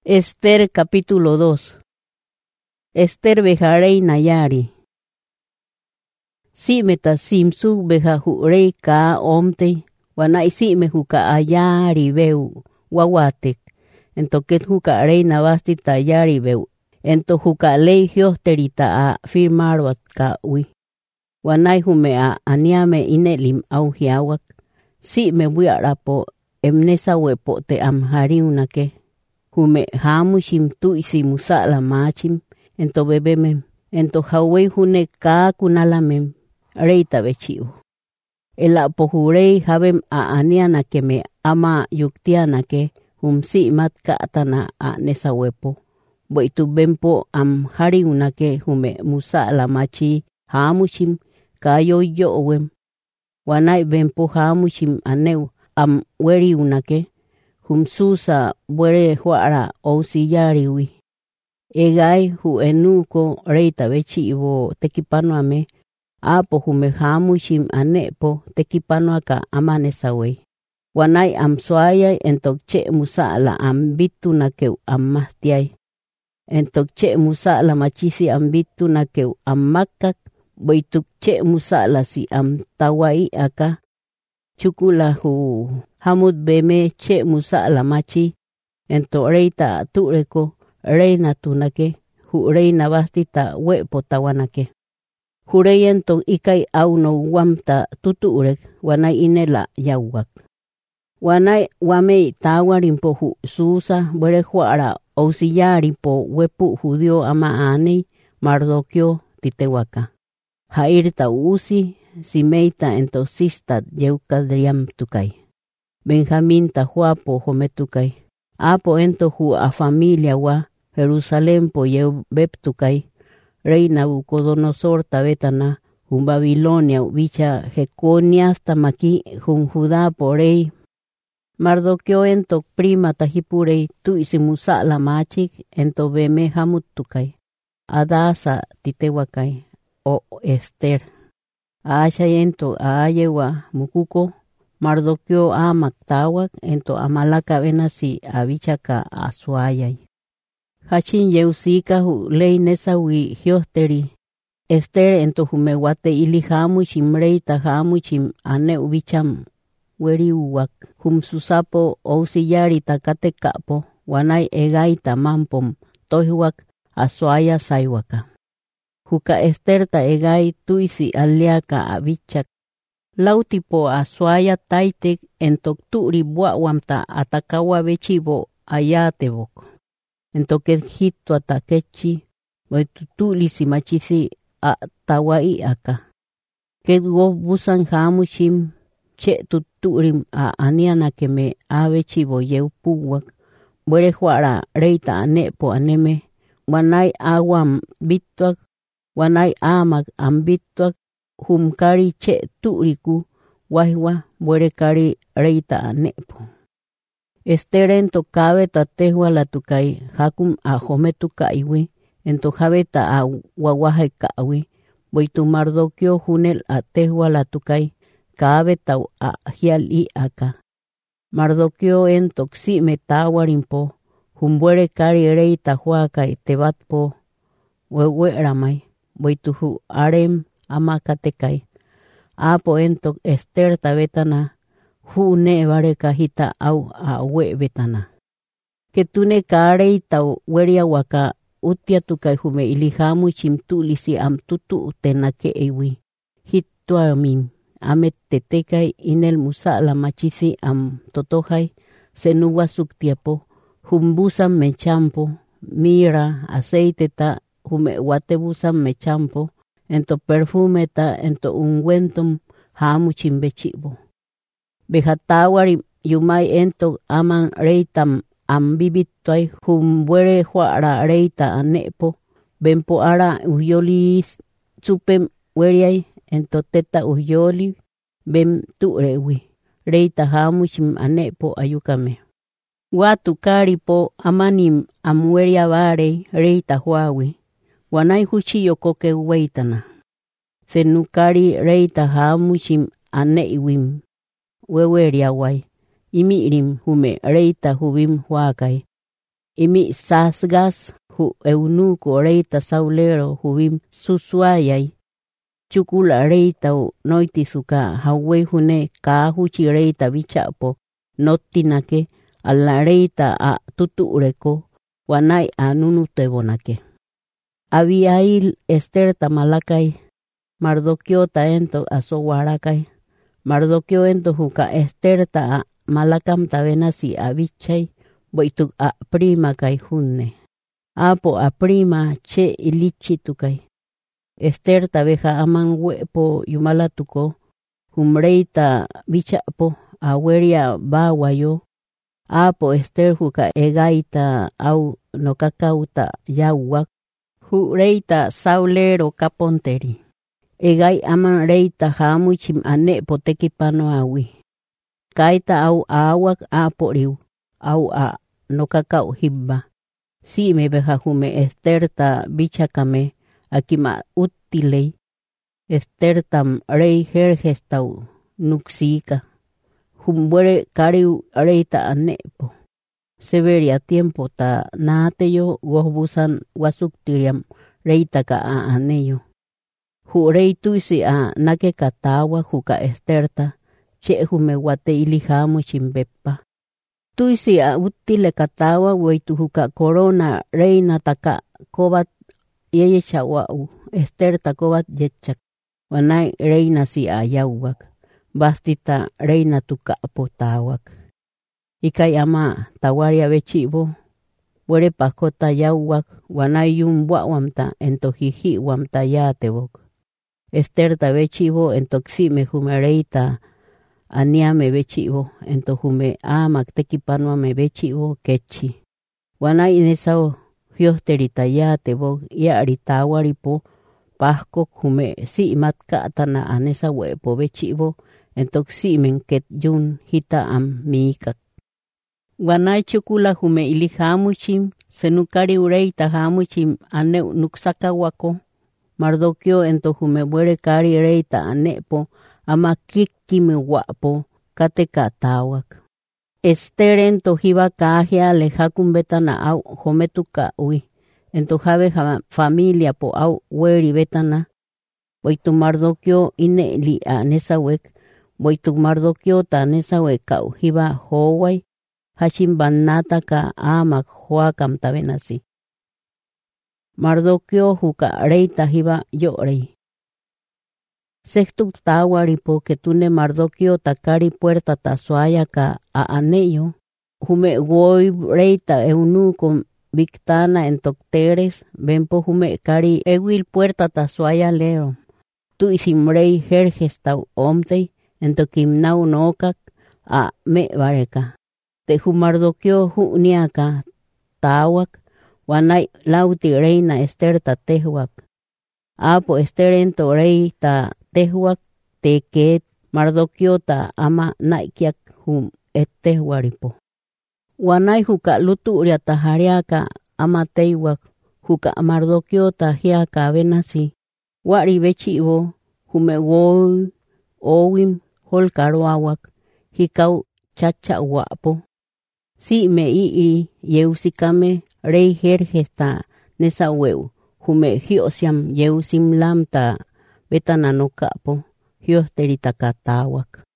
Esther capítulo 2. Esther beja reina yari. Simeta simsuk beja jurei ka omte, wanai sime juka ayari beu wawatek. Entoket juka reina basti tayari beu. Ento juka leigio terita a firmar wat ka ui. Wanai jume a aniame inelim au hiawak. Sime buiarapo emnesa wepo te amhariunake. Hume hamushim tu isi musala machim, ento bebemem, ento hawei hune ka kunalamem, reita bechiu. Ela pohurei habem a aniana que me ama yuktiana que si mat katana a nesawepo. Boitu bempo am hariuna que hume musala machi hamushim kayo yowem. Wanai bempo hamushim aneu am weriunake. Humsusa buere huara o siyariwi. Egai hu enuko reita bechivo tekipanoame. Apo hume hamushim anepo tekipanoaka amanesawe. Wanai am suaya entokche musala ambitu nakeu amahtiai. Entokche musala machisi ambitu nakeu amakak. Boitukche musala si am tawai aka. Chukula hu hamud beme che musala machi. Ento reita tureko reina tunake. Hu reina bastita wepo tawanake. Hurei ento ikai auno wamta tuturek wanai inela yawak. Wanai wamei tawarimpo hu susa bere huara ausiyaripo wepu judio ama anei Mardokio titewaka. Hairta usi simeita entosista yeukadriam tukai. Benjamín tahuapo hometukai. Apo ento hu a familia wa Jerusalén po yeu beptukai. Reina Bucodonosor tabetana hun Babilonia bicha Jeconias tamaki hun Judá po rey. Mardokio ento prima tajipurei tu isimusala machik ento beme hamuttukai. Adasa titewakai o Esther. Asha ento ayewa mukuko Mardokio amaktawak ento amalaka benasi abichaka asuayay. Hachin yeusika hu ley nesawi hiosteri. Esther ento humewate ili hamuchim reita hamuchim ane ubicham weri uwak. Hum susapo ousiyari takate kapo wanai egaita mampom tohiwak asuaya saiwaka. Huka Esther ta egai tuisi aliaka abichak. Lautipo asuaya taitek entokturi buawamta atakawa bechibo ayatebok. Entoket hito atakechi boitutuli si machisi a tawai aka. Ket go busan hamushim che tuturim a aniana que me abechibo yeupuwak. Buere huara reita anepo aneme. Wanai awam bituak. Wanai amak ambituak. Humkari che turiku wahwa buere kari reita anepo. Esther ento cabe tatehua la tukai hakum a hometukaiwi ento jabeta a wawahe kawi boitu Mardokio junel a tehua la tukai cabe tau a hiali aka. Mardokio ento xi metawarimpo humbuere kari reita huakai tebatpo wewe ramai boitu hu arem amakatekai. Apo ento Esther tabetana hu ne bare kahita au a we betana. Ketune karei tau weria waka utia tukai hume ilihamu chimtulisi am tutu utenake ewi. Hitua mim amet tetekai inel musala machisi am totohai senuwa suktiapo humbusam mechampo mira aceite ta hume watebusam mechampo ento perfume ta ento ungüentum hamu chimbechibo. Bejatawari yumai ento aman reitam ambibituai humbuere huara reita anepo bempo ara uyoli supem weriai ento teta uyoli bem turewi reita hamuchim anepo ayukame. Watu karipo amanim amweria bare reita huawi wanai huchi yokoke weitana. Senukari reita hamuchim aneiwim. Weweria wai imirim hume reita hubim huakai imi sasgas hu eunuco reita saulero hubim susuayay. Chukula reita u noitisuka hawe hune kahuchi reita bichapo notinake alla reita a tutureko wanay a nunutebonake. Abiail Esther tamalakay Mardoqueo ta ento asowarakay. Mardoqueo ento huka Esther ta a malakam tabenasi abichay boituk a prima kay hunne. Apo a prima che ilichitukay. Esther tabeja aman huepo yumalatuko humreita bichapo aweria bawayo. Apo Esther huka egaita au nokakauta yawak hureita saulero kaponteri. Egay aman reita hamuchim ane potekipano awi. Kaita au awak aporiu au a nokakau hibba. Si me beja hume Esther ta bichakame akima utilei. Esther tam rey hergestau nuksika. Humbuere kariu reita anepo. Severia tiempo ta naateyo gohbusan wasuktiriam reita ka a aneyo. Hu rey tuisi a nake katawa huka Esther ta che hume wate ilihamu chimbepa. Tuisi a utile katawa weitu huka corona reina taka kobat yeye chawau. Esther ta kobat yechak. Wanay reina si a yawak. Bastita reina tuka potawak. Ikay ama tawaria bechibo. Were pakota yawak. Wanay yung wawamta entojiji wamta yatebok. Esther ta bechibo entoxime hume reita aniame bechibo entojume amak tekipanwa me bechibo kechi. Wanay inesao hiosterita yatebok yaritawaripo pasco hume si matkatana anesa huepo bechibo entoximen ket yun hita am mikak. Wanay chukula hume ilihamuchim senukari ureita hamuchim ane nuksakawako. Mardoqueo entojume buere kari reita anepo ama kikime guapo kateka tawak. Esther entojiba kahia lejakumbetana au jometuka ui. Entojabe familia po au weri betana. Boitu Mardoqueo ine li anesawek. Boitu Mardoqueo ta anesawek kau jiba howai. Hashim banata ka amak hoakam tabenasi. Mardoqueo huka reita jiba yorei. Sextu tawaripo que tune Mardoqueo takari puerta tasuaya ka a aneyo. Hume goi reita eunuco victana en tocteres. Benpo hume kari ewil puerta tasuaya leo. Tu isimrei jergestau omtei en tokimnau nokak a me bareka. Te hu Mardoqueo hu niaka tawak. Wanay lauti reina Esther ta tehuak. Apo Esther ento rey ta tehuak teket Mardoqueo ta ama naikiak hum ettehuaripo. Wanay huka luturia ta hariaka ama tehuak huka Mardoqueo ta hiaka benasi. Wari bechibo hume woi owim holkaroawak hikau chacha guapo. Si me iri yeusikame rey jergesta nesa weu hume hiosiam yeusim lamta betananokapo hiosterita katawak.